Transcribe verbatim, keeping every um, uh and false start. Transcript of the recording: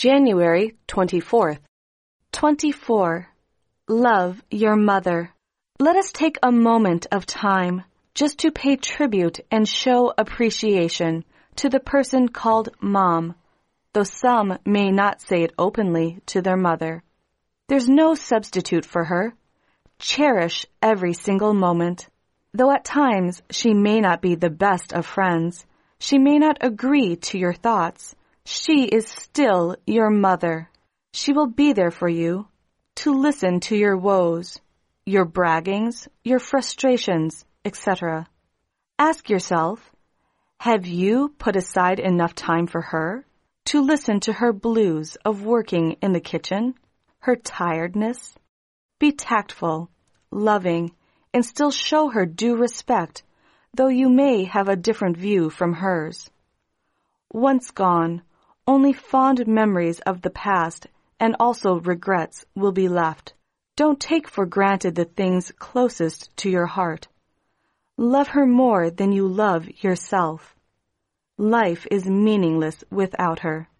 January twenty-fourth. twenty-four. Love your mother. Let us take a moment of time just to pay tribute and show appreciation to the person called Mom, though some may not say it openly to their mother. There's no substitute for her. Cherish every single moment. Though at times she may not be the best of friends, she may not agree to your thoughts, she is still your mother. She will be there for you, to listen to your woes, your braggings, your frustrations, et cetera. Ask yourself, have you put aside enough time for her to listen to her blues of working in the kitchen, her tiredness? Be tactful, loving, and still show her due respect, though you may have a different view from hers. Once gone, only fond memories of the past and also regrets will be left. Don't take for granted the things closest to your heart. Love her more than you love yourself. Life is meaningless without her.